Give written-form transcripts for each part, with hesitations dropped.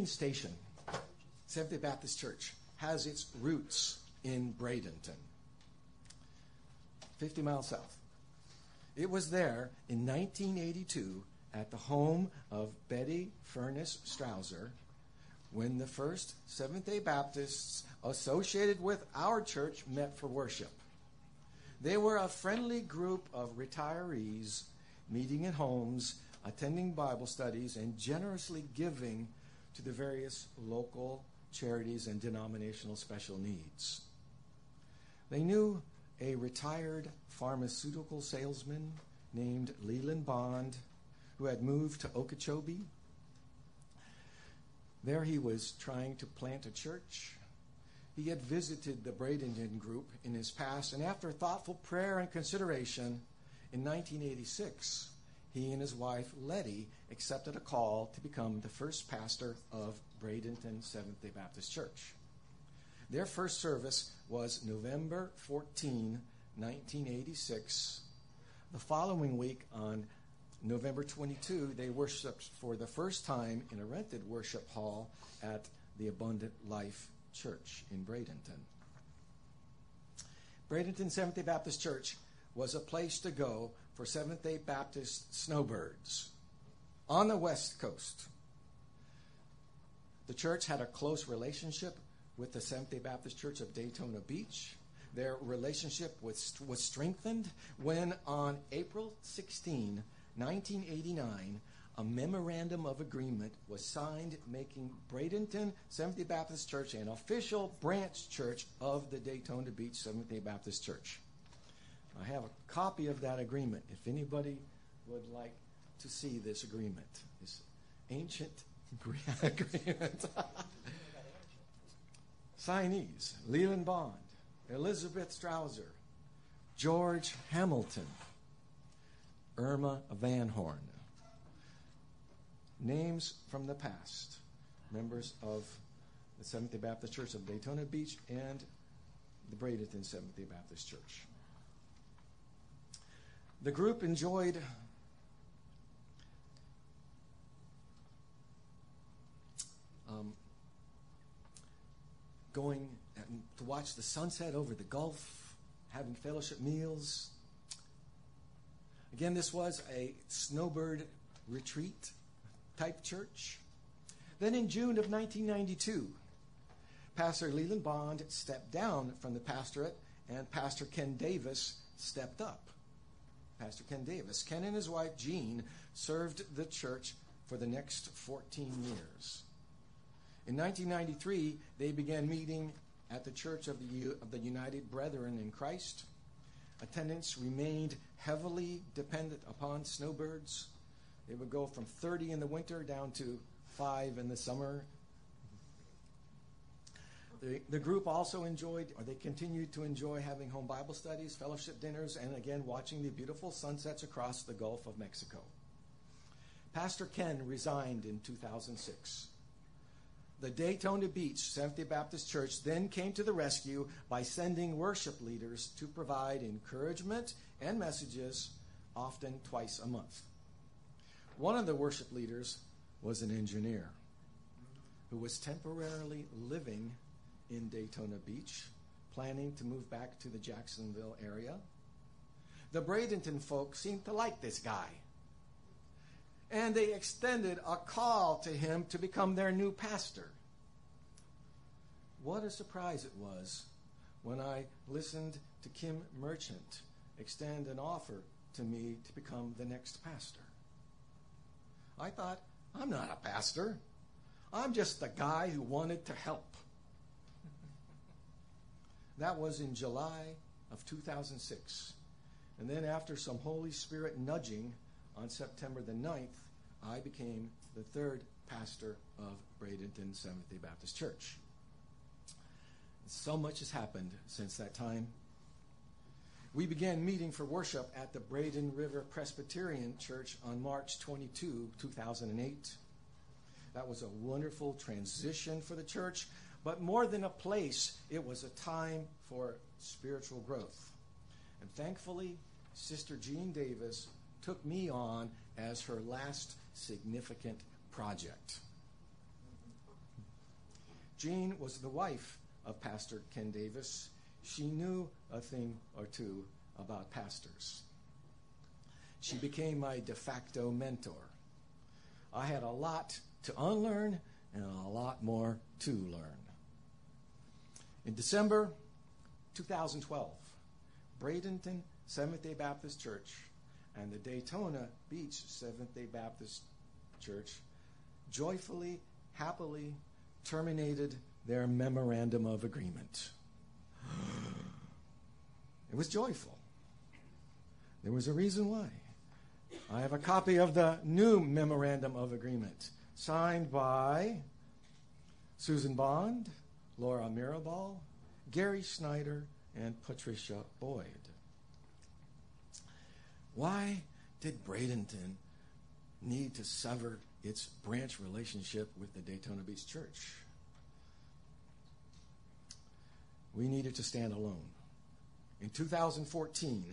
Union Station, Seventh-day Baptist Church, has its roots in Bradenton, 50 miles south. It was there in 1982 at the home of Betty Furness Strouser when the first Seventh-day Baptists associated with our church met for worship. They were a friendly group of retirees meeting in homes, attending Bible studies, and generously giving to the various local charities and denominational special needs. They knew a retired pharmaceutical salesman named Leland Bond who had moved to Okeechobee. There he was trying to plant a church. He had visited the Bradenton group in his past, and after thoughtful prayer and consideration, in 1986, he and his wife, Letty, accepted a call to become the first pastor of Bradenton Seventh-day Baptist Church. Their first service was November 14, 1986. The following week, on November 22, they worshiped for the first time in a rented worship hall at the Abundant Life Church in Bradenton. Bradenton Seventh-day Baptist Church was a place to go for Seventh-day Baptist snowbirds on the West Coast. The church had a close relationship with the Seventh-day Baptist Church of Daytona Beach. Their relationship was strengthened when on April 16, 1989, a memorandum of agreement was signed making Bradenton Seventh-day Baptist Church an official branch church of the Daytona Beach Seventh-day Baptist Church. I have a copy of that agreement if anybody would like to see this agreement, this ancient agreement. Signees: Leland Bond, Elizabeth Strouser, George Hamilton, Irma Van Horn. Names from the past, members of the Seventh-day Baptist Church of Daytona Beach and the Bradenton Seventh-day Baptist Church. The group enjoyed going to watch the sunset over the Gulf, having fellowship meals. Again, this was a snowbird retreat type church. Then in June of 1992, Pastor Leland Bond stepped down from the pastorate and Pastor Ken Davis stepped up. Pastor Ken Davis. Ken and his wife Jean served the church for the next 14 years. In 1993, they began meeting at the Church of the United Brethren in Christ. Attendance remained heavily dependent upon snowbirds. They would go from 30 in the winter down to 5 in the summer. The group also enjoyed, or they continued to enjoy, having home Bible studies, fellowship dinners, and again watching the beautiful sunsets across the Gulf of Mexico. Pastor Ken resigned in 2006. The Daytona Beach Seventh-day Baptist Church then came to the rescue by sending worship leaders to provide encouragement and messages, often twice a month. One of the worship leaders was an engineer who was temporarily living in Daytona Beach, planning to move back to the Jacksonville area. The Bradenton folk seemed to like this guy, and they extended a call to him to become their new pastor. What a surprise it was when I listened to Kim Merchant extend an offer to me to become the next pastor. I thought, I'm not a pastor. I'm just a guy who wanted to help. That was in July of 2006. And then after some Holy Spirit nudging, on September the 9th, I became the third pastor of Bradenton Seventh-day Baptist Church. So much has happened since that time. We began meeting for worship at the Braden River Presbyterian Church on March 22, 2008. That was a wonderful transition for the church, but more than a place, it was a time for spiritual growth. And thankfully, Sister Jean Davis took me on as her last significant project. Jean was the wife of Pastor Ken Davis. She knew a thing or two about pastors. She became my de facto mentor. I had a lot to unlearn and a lot more to learn. In December 2012, Bradenton Seventh-day Baptist Church and the Daytona Beach Seventh-day Baptist Church joyfully, happily terminated their memorandum of agreement. It was joyful. There was a reason why. I have a copy of the new memorandum of agreement signed by Susan Bond, Laura Mirabal, Gary Snyder, and Patricia Boyd. Why did Bradenton need to sever its branch relationship with the Daytona Beach Church? We needed to stand alone. In 2012,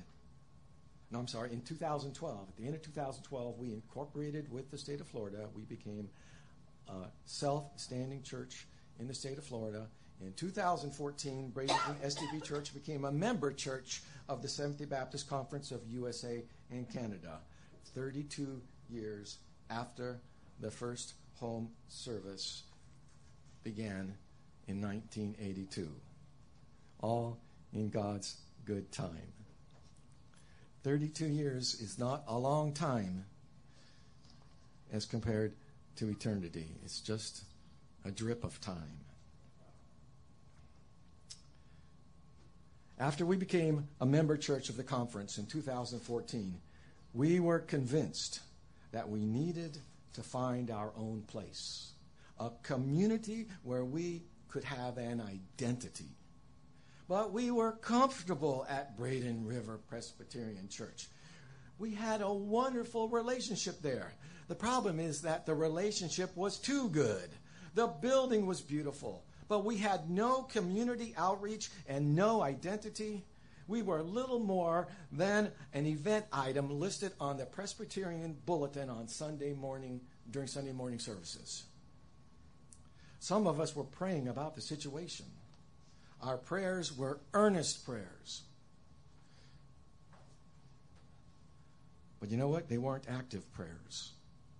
at the end of 2012, we incorporated with the state of Florida. We became a self-standing church in the state of Florida. In 2014, Bradenton SDB Church became a member church of the Seventh-day Baptist Conference of USA and Canada, 32 years after the first home service began in 1982. All in God's good time. 32 years is not a long time as compared to eternity. It's just a drip of time. After we became a member church of the conference in 2014, we were convinced that we needed to find our own place, a community where we could have an identity. But we were comfortable at Braden River Presbyterian Church. We had a wonderful relationship there. The problem is that the relationship was too good. The building was beautiful, but we had no community outreach and no identity. We were little more than an event item listed on the Presbyterian bulletin on Sunday morning during Sunday morning services. Some of us were praying about the situation. Our prayers were earnest prayers. But you know what? They weren't active prayers.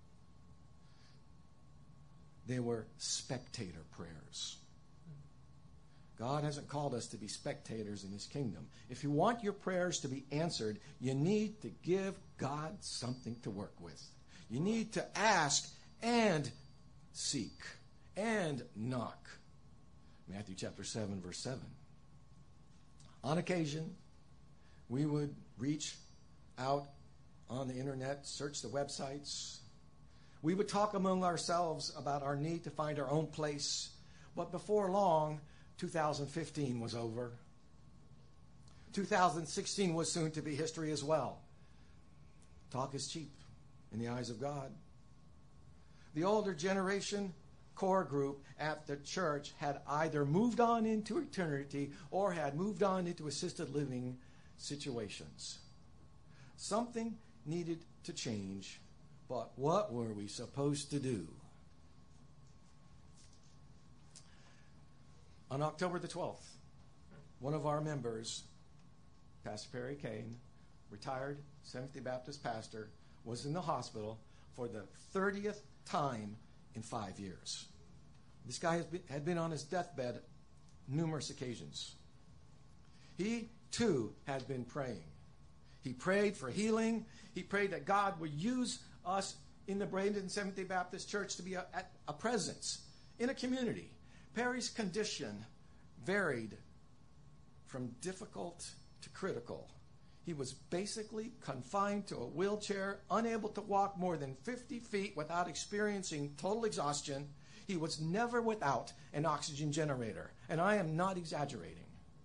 They were spectator prayers. God hasn't called us to be spectators in His kingdom. If you want your prayers to be answered, you need to give God something to work with. You need to ask and seek and knock. Matthew chapter 7, verse 7. On occasion, we would reach out on the internet, search the websites. We would talk among ourselves about our need to find our own place. But before long, 2015 was over. 2016 was soon to be history as well. Talk is cheap in the eyes of God. The older generation core group at the church had either moved on into eternity or had moved on into assisted living situations. Something needed to change, but what were we supposed to do? On October the 12th, one of our members, Pastor Perry Kane, retired Seventh-day Baptist pastor, was in the hospital for the 30th time in 5 years. This guy had been on his deathbed numerous occasions. He, too, had been praying. He prayed for healing. He prayed that God would use us in the Bradenton Seventh-day Baptist Church to be a presence in a community. Perry's condition varied from difficult to critical. He was basically confined to a wheelchair, unable to walk more than 50 feet without experiencing total exhaustion. He was never without an oxygen generator, and I am not exaggerating.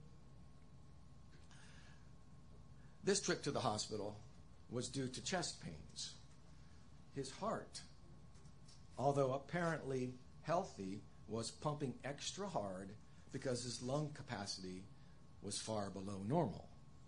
This trip to the hospital was due to chest pains. His heart, although apparently healthy, was pumping extra hard because his lung capacity was far below normal.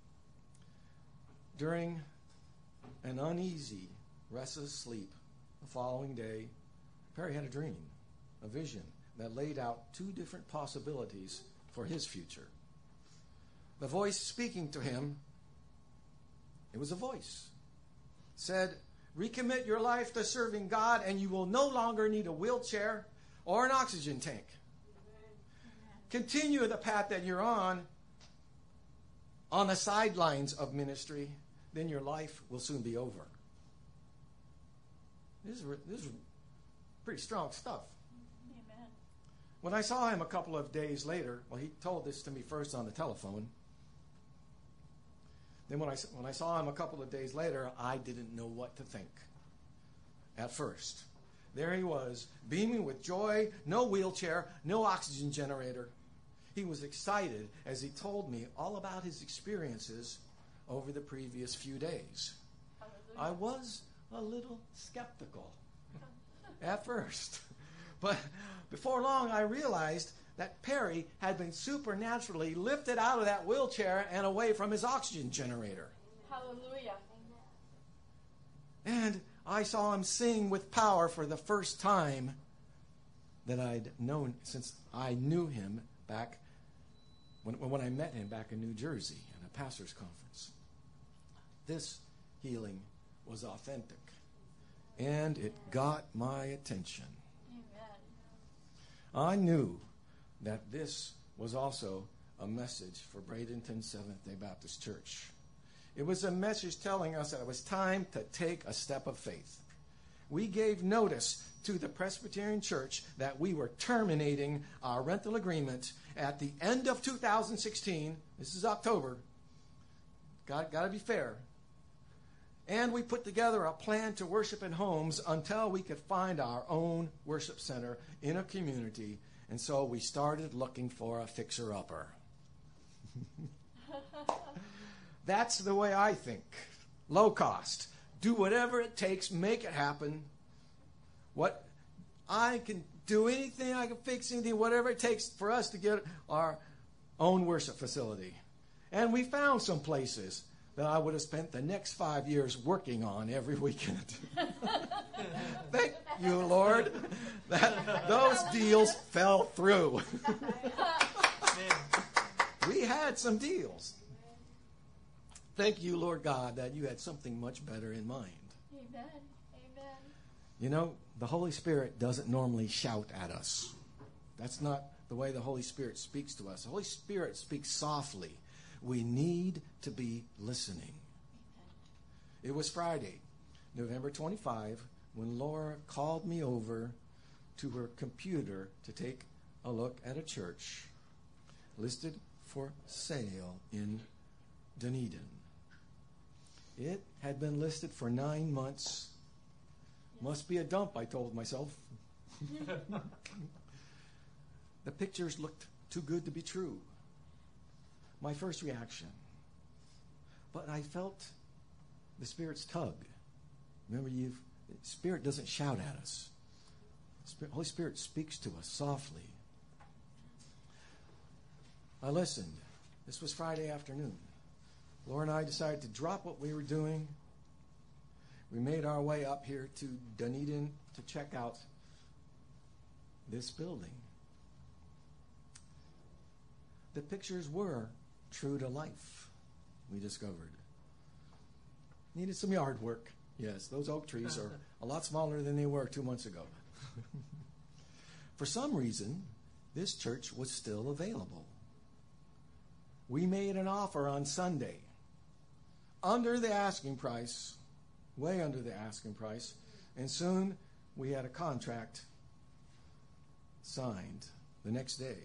During an uneasy, restless sleep the following day, Perry had a dream, a vision, that laid out two different possibilities for his future. The voice speaking to him, it was a voice, said, recommit your life to serving God and you will no longer need a wheelchair or an oxygen tank. Continue the path that you're on the sidelines of ministry, then your life will soon be over. This is pretty strong stuff. Amen. When I saw him a couple of days later, well, he told this to me first on the telephone. Then when I saw him a couple of days later, I didn't know what to think at first. There he was, beaming with joy, no wheelchair, no oxygen generator. He was excited as he told me all about his experiences over the previous few days. Hallelujah. I was a little skeptical at first. But before long, I realized that Perry had been supernaturally lifted out of that wheelchair and away from his oxygen generator. Hallelujah. And I saw him sing with power for the first time that I'd known since I knew him back when I met him back in New Jersey at a pastor's conference. This healing was authentic, and it got my attention. Amen. I knew that this was also a message for Bradenton Seventh-day Baptist Church. It was a message telling us that it was time to take a step of faith. We gave notice to the Presbyterian Church that we were terminating our rental agreement at the end of 2016. This is October. Got to be fair. And we put together a plan to worship in homes until we could find our own worship center in a community. And so we started looking for a fixer-upper. That's the way I think. Low cost. Do whatever it takes. Make it happen. What I can do anything, I can fix anything, whatever it takes for us to get our own worship facility. And we found some places that I would have spent the next 5 years working on every weekend. Thank you, Lord, that those deals fell through. We had some deals. Thank you, Lord God, that you had something much better in mind. Amen. Amen. You know, the Holy Spirit doesn't normally shout at us. That's not the way the Holy Spirit speaks to us. The Holy Spirit speaks softly. We need to be listening. It was Friday, November 25, when Laura called me over to her computer to take a look at a church listed for sale in Dunedin. It had been listed for 9 months. Must be a dump, I told myself. The pictures looked too good to be true. My first reaction. But I felt the Spirit's tug. Remember, Spirit doesn't shout at us. Holy Spirit speaks to us softly. I listened. This was Friday afternoon. Laura and I decided to drop what we were doing. We made our way up here to Dunedin to check out this building. The pictures were true to life, we discovered. Needed some yard work. Yes, those oak trees are a lot smaller than they were 2 months ago. For some reason, this church was still available. We made an offer on Sunday, under the asking price, way under the asking price, and soon we had a contract signed the next day.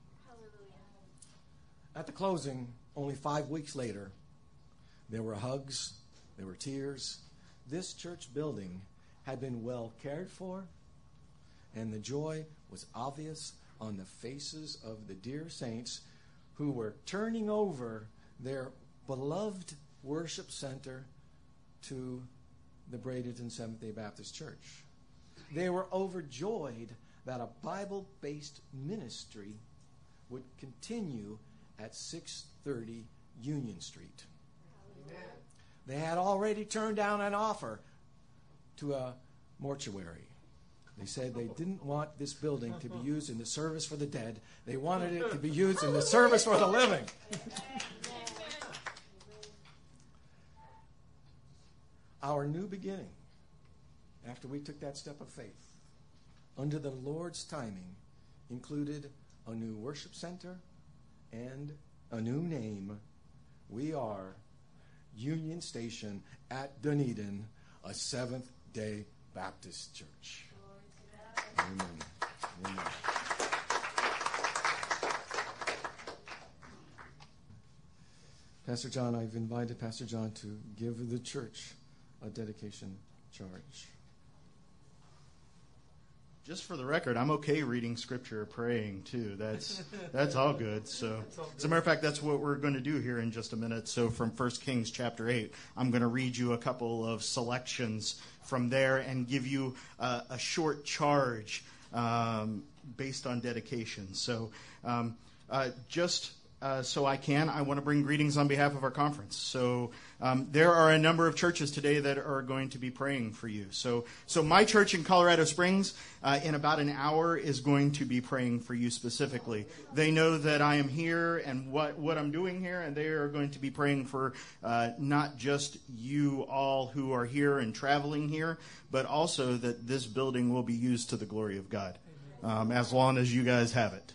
At the closing, only 5 weeks later, there were hugs, there were tears. This church building had been well cared for, and the joy was obvious on the faces of the dear saints who were turning over their beloved worship center to the Bradenton Seventh-day Baptist Church. They were overjoyed that a Bible-based ministry would continue at 630 Union Street. Amen. They had already turned down an offer to a mortuary. They said they didn't want this building to be used in the service for the dead. They wanted it to be used in the service for the living. Our new beginning, after we took that step of faith, under the Lord's timing, included a new worship center and a new name. We are Union Station at Dunedin, a Seventh-day Baptist church. Amen. Amen. Pastor John, I've invited Pastor John to give the church a dedication charge. Just for the record, I'm okay reading scripture or praying too. That's all good. So, as a matter of fact, that's what we're going to do here in just a minute. So, from 1 Kings chapter 8, I'm going to read you a couple of selections from there and give you a short charge based on dedication. So, so I want to bring greetings on behalf of our conference. So there are a number of churches today that are going to be praying for you. So my church in Colorado Springs, in about an hour, is going to be praying for you specifically. They know that I am here and what I'm doing here, and they are going to be praying for not just you all who are here and traveling here, but also that this building will be used to the glory of God, as long as you guys have it.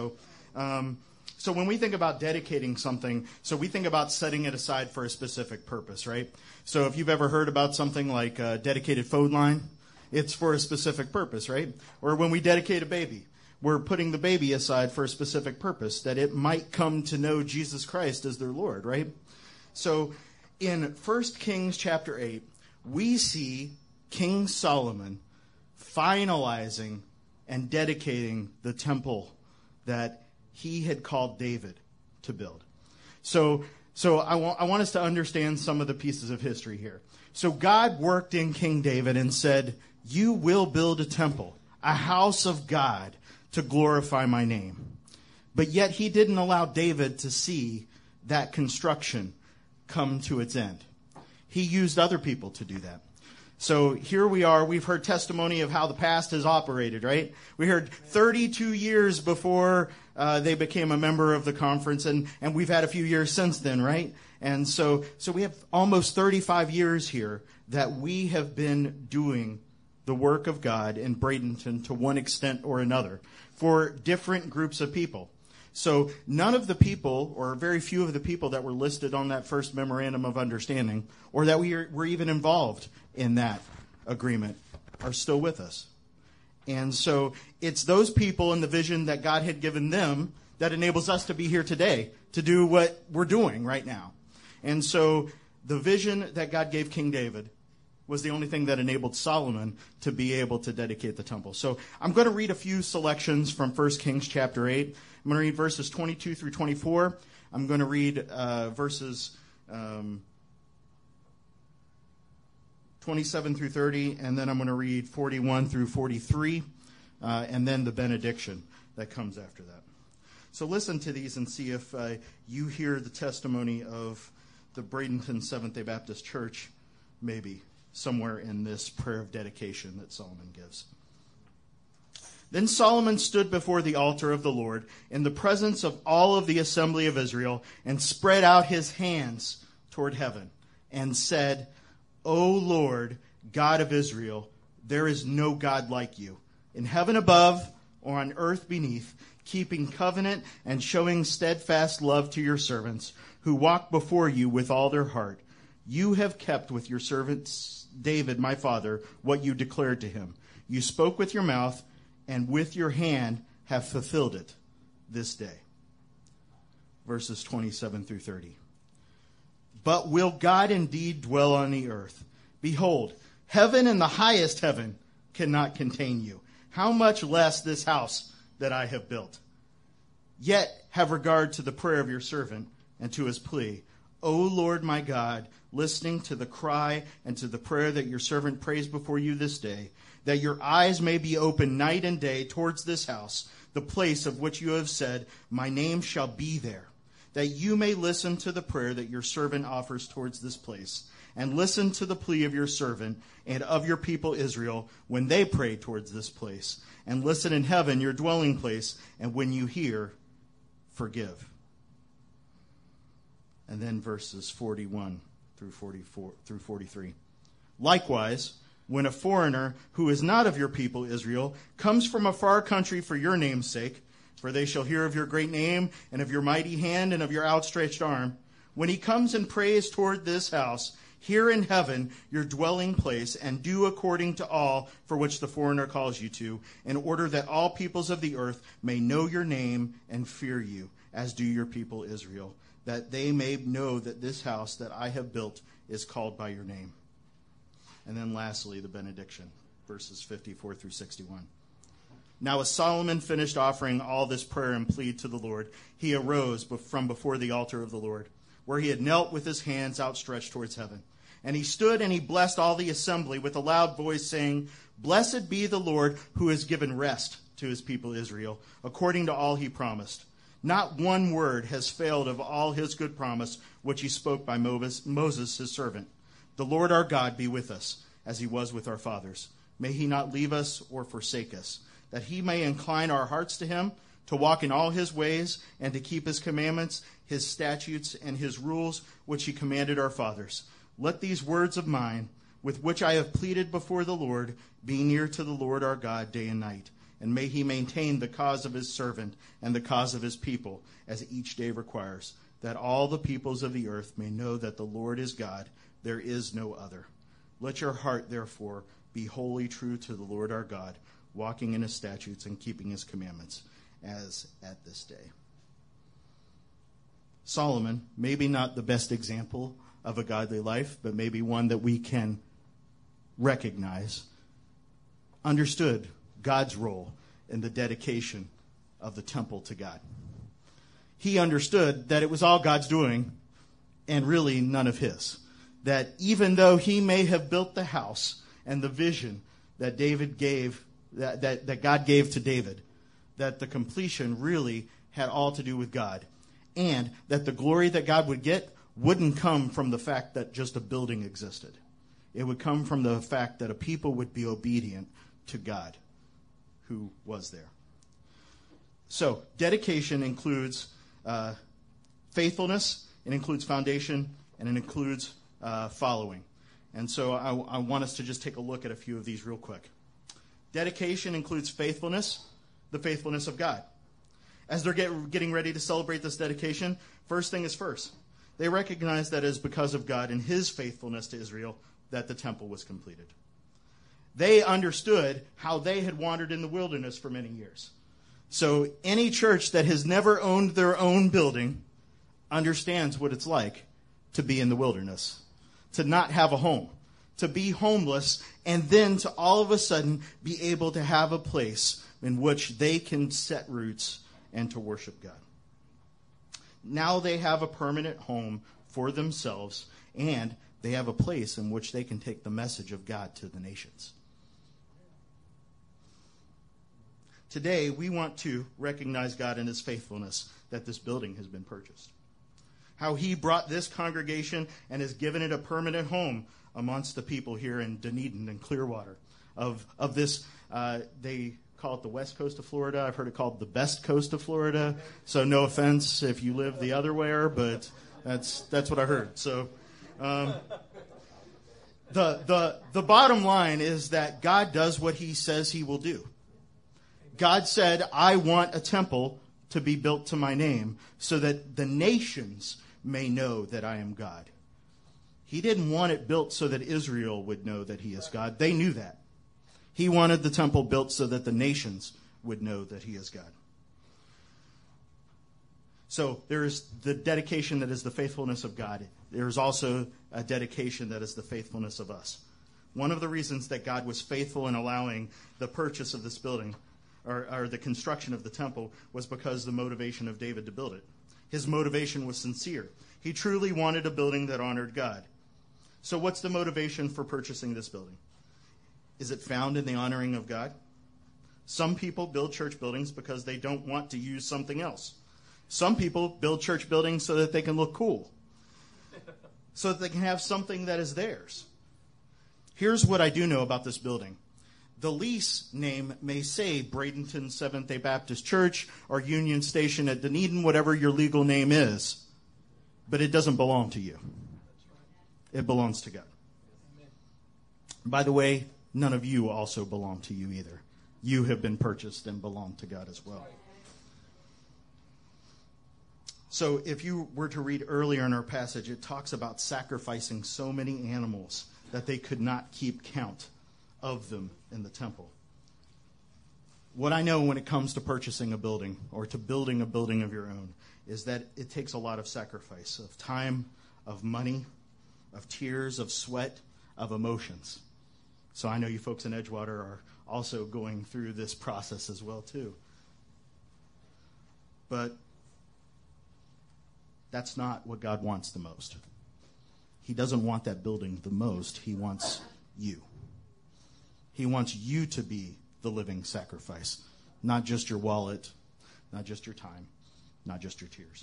So when we think about dedicating something, so we think about setting it aside for a specific purpose, right? So if you've ever heard about something like a dedicated phone line, it's for a specific purpose, right? Or when we dedicate a baby, we're putting the baby aside for a specific purpose, that it might come to know Jesus Christ as their Lord, right? So in 1 Kings chapter 8, we see King Solomon finalizing and dedicating the temple that he had called David to build. So I want us to understand some of the pieces of history here. So God worked in King David and said, you will build a temple, a house of God, to glorify my name. But yet he didn't allow David to see that construction come to its end. He used other people to do that. So here we are. We've heard testimony of how the past has operated, right? We heard 32 years before they became a member of the conference, and we've had a few years since then, right? And so we have almost 35 years here that we have been doing the work of God in Bradenton to one extent or another for different groups of people. So none of the people, or very few of the people that were listed on that first memorandum of understanding, or that were even involved in that agreement, are still with us. And so it's those people and the vision that God had given them that enables us to be here today to do what we're doing right now. And so the vision that God gave King David was the only thing that enabled Solomon to be able to dedicate the temple. So I'm going to read a few selections from 1 Kings chapter 8. I'm going to read verses 22 through 24. I'm going to read verses 27 through 30, and then I'm going to read 41 through 43, and then the benediction that comes after that. So listen to these and see if you hear the testimony of the Bradenton Seventh-day Baptist Church, maybe somewhere in this prayer of dedication that Solomon gives. Then Solomon stood before the altar of the Lord in the presence of all of the assembly of Israel and spread out his hands toward heaven and said, O Lord, God of Israel, there is no God like you, in heaven above or on earth beneath, keeping covenant and showing steadfast love to your servants who walk before you with all their heart. You have kept with your servant David, my father, what you declared to him. You spoke with your mouth, and with your hand have fulfilled it this day. Verses 27 through 30. But will God indeed dwell on the earth? Behold, heaven and the highest heaven cannot contain you. How much less this house that I have built? Yet have regard to the prayer of your servant and to his plea. O Lord my God, listening to the cry and to the prayer that your servant prays before you this day, that your eyes may be open night and day towards this house, the place of which you have said, my name shall be there. that you may listen to the prayer that your servant offers towards this place, and listen to the plea of your servant and of your people Israel when they pray towards this place, and listen in heaven, your dwelling place, and when you hear, forgive. And then verses 41 through 43. Likewise, when a foreigner who is not of your people Israel comes from a far country for your name's sake, for they shall hear of your great name and of your mighty hand and of your outstretched arm, when he comes and prays toward this house, hear in heaven your dwelling place, and do according to all for which the foreigner calls you to, in order that all peoples of the earth may know your name and fear you, as do your people Israel, that they may know that this house that I have built is called by your name. And then lastly, the benediction, verses 54 through 61. Now as Solomon finished offering all this prayer and plea to the Lord, he arose from before the altar of the Lord, where he had knelt with his hands outstretched towards heaven. And he stood and he blessed all the assembly with a loud voice, saying, Blessed be the Lord who has given rest to his people Israel, according to all he promised. Not one word has failed of all his good promise, which he spoke by Moses his servant. The Lord our God be with us, as he was with our fathers. May he not leave us or forsake us, that he may incline our hearts to him, to walk in all his ways, and to keep his commandments, his statutes, and his rules, which he commanded our fathers. Let these words of mine, with which I have pleaded before the Lord, be near to the Lord our God day and night. And may he maintain the cause of his servant and the cause of his people, as each day requires, that all the peoples of the earth may know that the Lord is God, there is no other. Let your heart, therefore, be wholly true to the Lord our God, walking in his statutes and keeping his commandments, as at this day. Solomon, maybe not the best example of a godly life, but maybe one that we can recognize, understood God's role in the dedication of the temple to God. He understood that it was all God's doing and really none of his. That even though he may have built the house and the vision that David gave, that God gave to David, that the completion really had all to do with God. And that the glory that God would get wouldn't come from the fact that just a building existed. It would come from the fact that a people would be obedient to God who was there. So, dedication includes faithfulness, it includes foundation, and it includes following. And so I want us to just take a look at a few of these real quick. Dedication includes faithfulness, the faithfulness of God. As they're getting ready to celebrate this dedication, first thing is first. They recognize that it is because of God and his faithfulness to Israel that the temple was completed. They understood how they had wandered in the wilderness for many years. So any church that has never owned their own building understands what it's like to be in the wilderness, to not have a home, to be homeless, and then to all of a sudden be able to have a place in which they can set roots and to worship God. Now they have a permanent home for themselves, and they have a place in which they can take the message of God to the nations. Today, we want to recognize God in his faithfulness that this building has been purchased. How he brought this congregation and has given it a permanent home amongst the people here in Dunedin and Clearwater. Of this, they call it the west coast of Florida. I've heard it called the best coast of Florida. So no offense if you live the other way, but that's what I heard. So the bottom line is that God does what he says he will do. God said, I want a temple to be built to my name so that the nations may know that I am God. He didn't want it built so that Israel would know that he is God. They knew that. He wanted the temple built so that the nations would know that he is God. So there is the dedication that is the faithfulness of God. There is also a dedication that is the faithfulness of us. One of the reasons that God was faithful in allowing the purchase of this building or the construction of the temple was because the motivation of David to build it. His motivation was sincere. He truly wanted a building that honored God. So what's the motivation for purchasing this building? Is it found in the honoring of God? Some people build church buildings because they don't want to use something else. Some people build church buildings so that they can look cool, so that they can have something that is theirs. Here's what I do know about this building. The lease name may say Bradenton Seventh-day Baptist Church or Union Station at Dunedin, whatever your legal name is, but it doesn't belong to you. It belongs to God. By the way, none of you also belong to you either. You have been purchased and belong to God as well. So if you were to read earlier in our passage, it talks about sacrificing so many animals that they could not keep count of them in the temple. What I know when it comes to purchasing a building or to building a building of your own is that it takes a lot of sacrifice of time, of money, of tears, of sweat, of emotions. So I know you folks in Edgewater are also going through this process as well too. But that's not what God wants the most. He doesn't want that building the most. He wants you. He wants you to be the living sacrifice, not just your wallet, not just your time, not just your tears.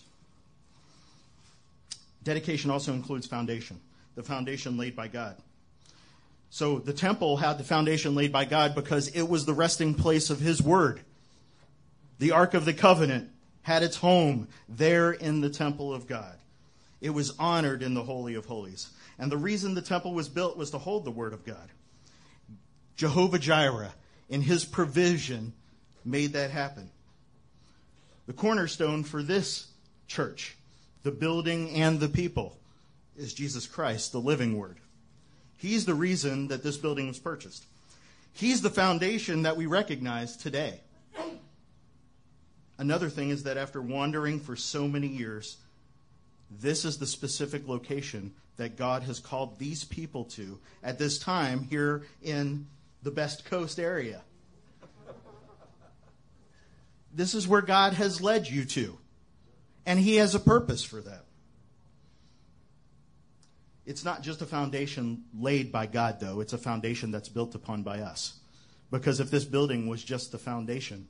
Dedication also includes foundation, the foundation laid by God. So the temple had the foundation laid by God because it was the resting place of His Word. The Ark of the Covenant had its home there in the temple of God. It was honored in the Holy of Holies. And the reason the temple was built was to hold the Word of God. Jehovah Jireh, in His provision, made that happen. The cornerstone for this church, the building and the people, is Jesus Christ, the living Word. He's the reason that this building was purchased. He's the foundation that we recognize today. Another thing is that after wandering for so many years, this is the specific location that God has called these people to at this time here in the Best Coast area. This is where God has led you to, and He has a purpose for that. It's not just a foundation laid by God, though. It's a foundation that's built upon by us. Because if this building was just the foundation,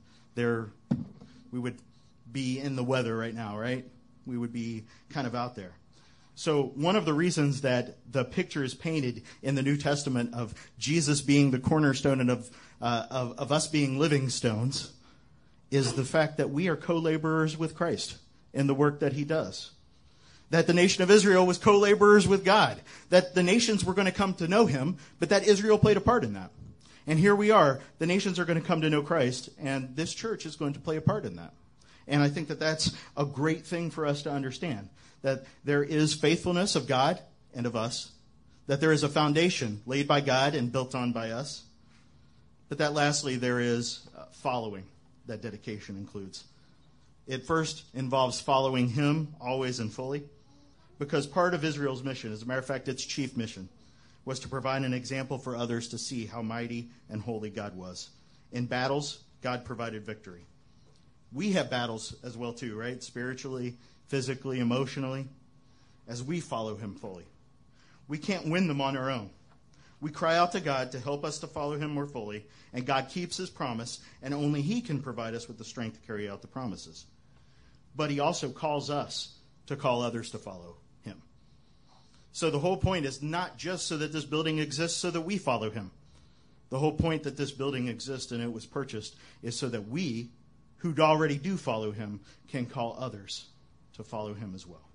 we would be in the weather right now, right? We would be kind of out there. So one of the reasons that the picture is painted in the New Testament of Jesus being the cornerstone and of us being living stones is the fact that we are co-laborers with Christ in the work that He does. That the nation of Israel was co-laborers with God. That the nations were going to come to know Him, but that Israel played a part in that. And here we are. The nations are going to come to know Christ, and this church is going to play a part in that. And I think that that's a great thing for us to understand. That there is faithfulness of God and of us. That there is a foundation laid by God and built on by us. But that lastly, there is following that dedication includes. It first involves following Him always and fully. Because part of Israel's mission, as a matter of fact, its chief mission, was to provide an example for others to see how mighty and holy God was. In battles, God provided victory. We have battles as well too, right? Spiritually, physically, emotionally, as we follow Him fully. We can't win them on our own. We cry out to God to help us to follow Him more fully, and God keeps His promise, and only He can provide us with the strength to carry out the promises. But He also calls us to call others to follow Him. So the whole point is not just so that this building exists so that we follow Him. The whole point that this building exists and it was purchased is so that we, who already do follow Him, can call others to follow Him as well.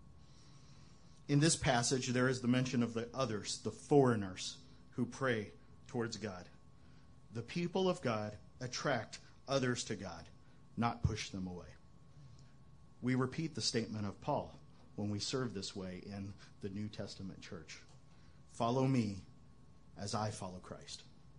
In this passage, there is the mention of the others, the foreigners who pray towards God. The people of God attract others to God, not push them away. We repeat the statement of Paul when we serve this way in the New Testament church. Follow me as I follow Christ.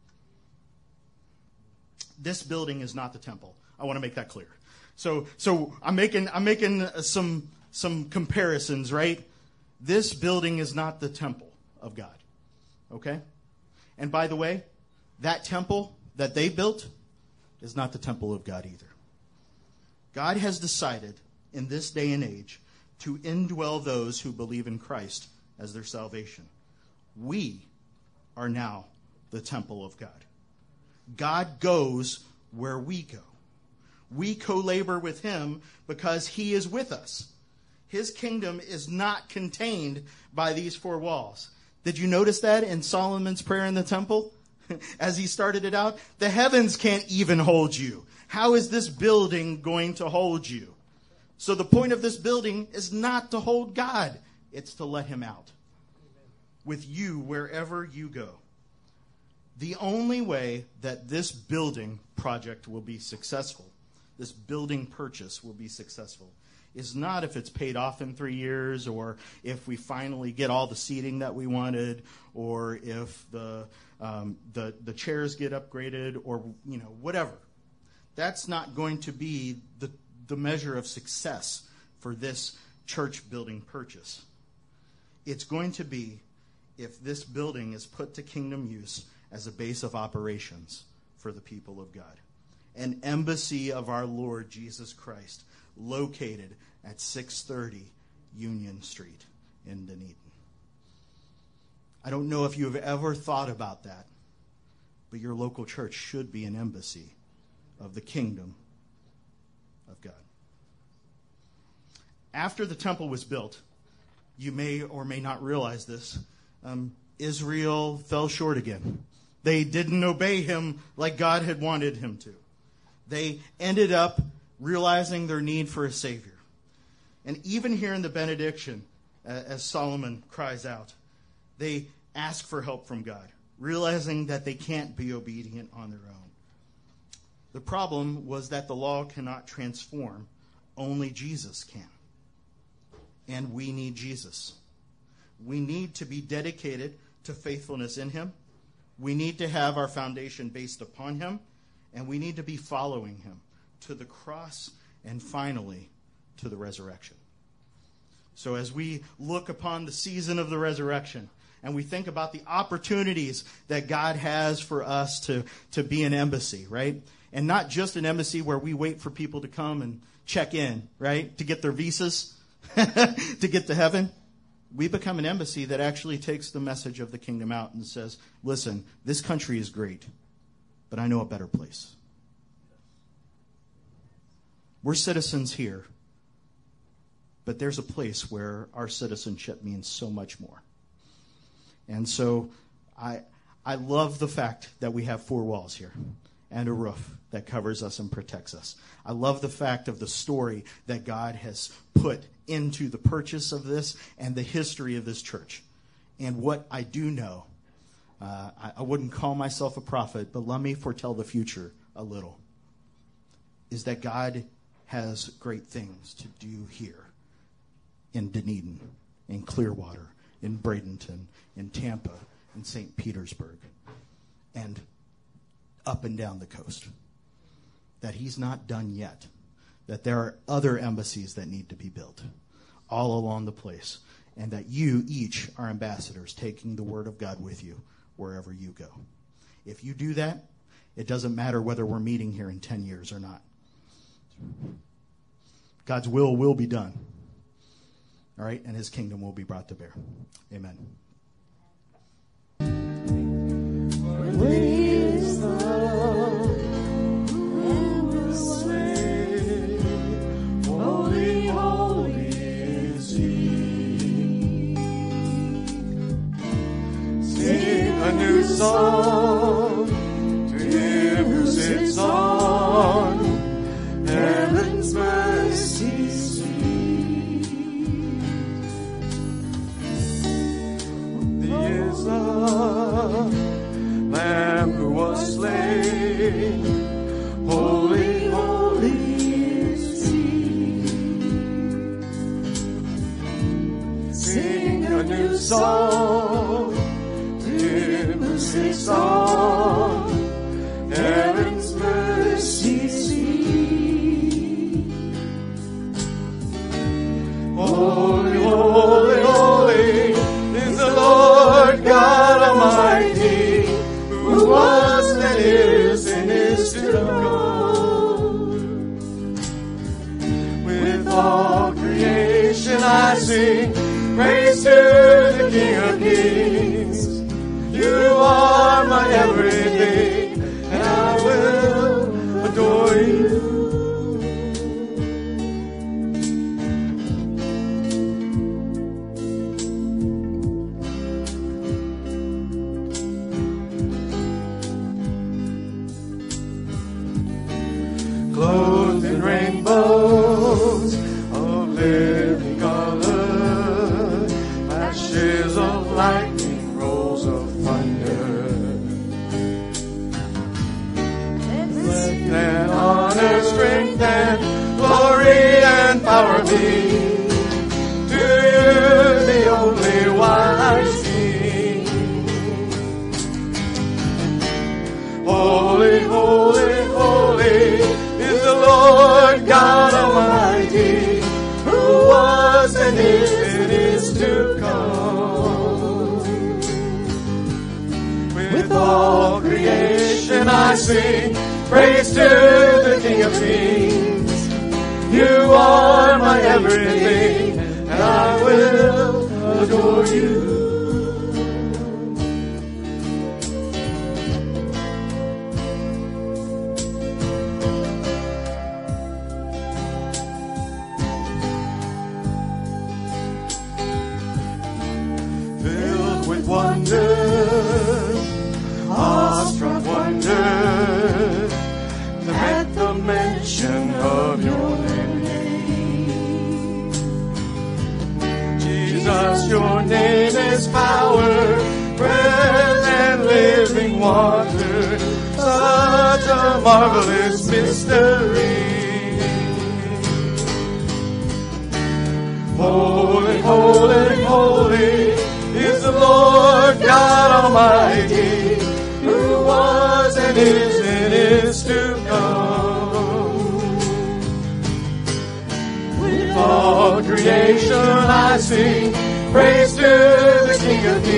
This building is not the temple. I want to make that clear. So I'm making some comparisons, right? This building is not the temple of God. Okay? And by the way, that temple that they built is not the temple of God either. God has decided in this day and age to indwell those who believe in Christ as their salvation. We are now the temple of God. God goes where we go. We co-labor with him because he is with us. His kingdom is not contained by these four walls. Did you notice that in Solomon's prayer in the temple? As he started it out, the heavens can't even hold you. How is this building going to hold you? So the point of this building is not to hold God. It's to let him out with you wherever you go. The only way that this building project will be successful, this building purchase will be successful, is not if it's paid off in 3 years, or if we finally get all the seating that we wanted, or if the chairs get upgraded, or whatever. That's not going to be the measure of success for this church building purchase. It's going to be if this building is put to kingdom use as a base of operations for the people of God. An embassy of our Lord Jesus Christ, located at 630 Union Street in Dunedin. I don't know if you have ever thought about that, but your local church should be an embassy of the kingdom of God. After the temple was built, you may or may not realize this, Israel fell short again. They didn't obey him like God had wanted him to. They ended up realizing their need for a Savior. And even here in the benediction, as Solomon cries out, they ask for help from God, realizing that they can't be obedient on their own. The problem was that the law cannot transform. Only Jesus can. And we need Jesus. We need to be dedicated to faithfulness in him. We need to have our foundation based upon him. And we need to be following him to the cross and finally to the resurrection. So as we look upon the season of the resurrection and we think about the opportunities that God has for us to be an embassy, right? And not just an embassy where we wait for people to come and check in, right? To get their visas, to get to heaven. We become an embassy that actually takes the message of the kingdom out and says, listen, this country is great, but I know a better place. We're citizens here, but there's a place where our citizenship means so much more. And so I love the fact that we have four walls here and a roof that covers us and protects us. I love the fact of the story that God has put into the purchase of this and the history of this church. And what I do know, I wouldn't call myself a prophet, but let me foretell the future a little, is that God has great things to do here in Dunedin, in Clearwater, in Bradenton, in Tampa, in St. Petersburg, and up and down the coast. That he's not done yet. That there are other embassies that need to be built all along the place. And that you each are ambassadors taking the word of God with you wherever you go. If you do that, it doesn't matter whether we're meeting here in 10 years or not. God's will be done. All right? And his kingdom will be brought to bear. Amen. Praise the Lamb was slain. Holy, holy is he. Sing a new song to him who sits on heaven's mercy seat. He is the Lamb who was slain. Holy, holy is he. Sing a new song to him who sits on heaven's mercy seat. Holy, holy, holy is the Lord God Almighty, who was and is to come. With all creation I sing praise to the King of Kings. You are my everything, and I will adore you. lightning, rolls of thunder. Let honor, strength, and glory and power be to you, the only wise King. Holy, holy, holy is the Lord God Almighty, who was and is to come. With all creation I sing praise to the King of Kings. You are my everything, and I will adore you. Filled with wonder, awestruck wonder, at the mention of your name. Jesus, your name is power, breath and living water, such a marvelous mystery. Holy, holy, holy is the Lord God Almighty, who was and is to come. With all creation I sing praise to the King of Kings.